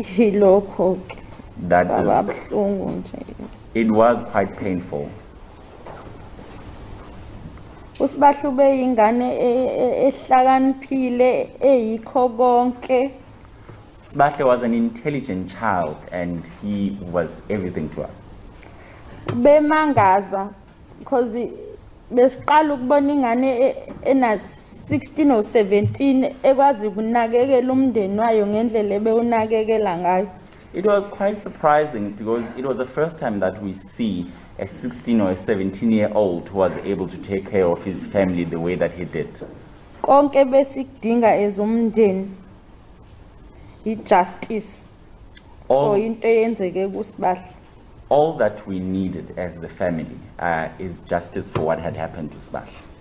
Yilokho-ke. That Baba is, buhlungu nje. it was quite painful. uSibahla ube yingane ehlakaniphile eyikho konke. Sibashle was an intelligent child and he was everything to us. Bemangaza because besiqala ukubona ingane ena 16 or 17 ekwazi ukunakekela umndeni wayo ngendlela ebewunakekela ngayo. It was quite surprising because it was the first time that we see a 16 or a 17-year-old who was able to take care of his family the way that he did. Konke besikudinga ezumndeni ijustice for into eyenzeke kuSibahla. All that we needed as the family is justice for what had happened to Sibahla.